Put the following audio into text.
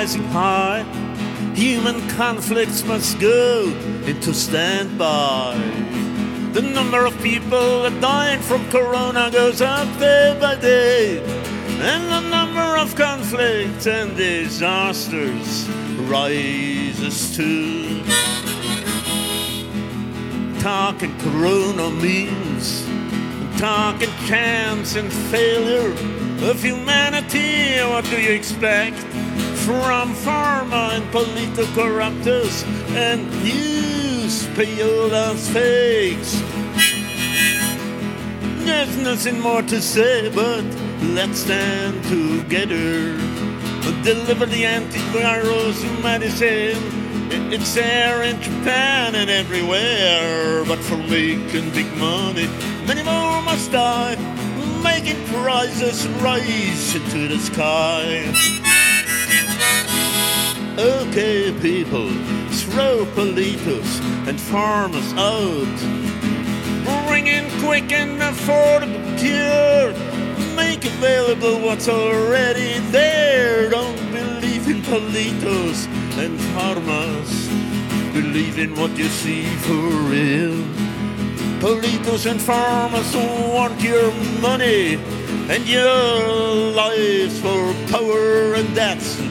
rising high. Human conflicts must go into standby. The number of people that dying from corona goes up day by day, and the number of conflicts and disasters rises too. Talking corona means talking chance and failure of humanity. What do you expect from pharma and political corruptors and news payolas fakes? There's nothing more to say, but let's stand together. Deliver the antivirus medicine. It's there in Japan and everywhere. But for making big money, many more must die, making prices rise into the sky. Okay, people, throw politos and farmers out. Bring in quick and affordable cure. Make available what's already there. Don't believe in politos and farmers. Believe in what you see for real. Politos and farmers want your money and your lives for power, and that's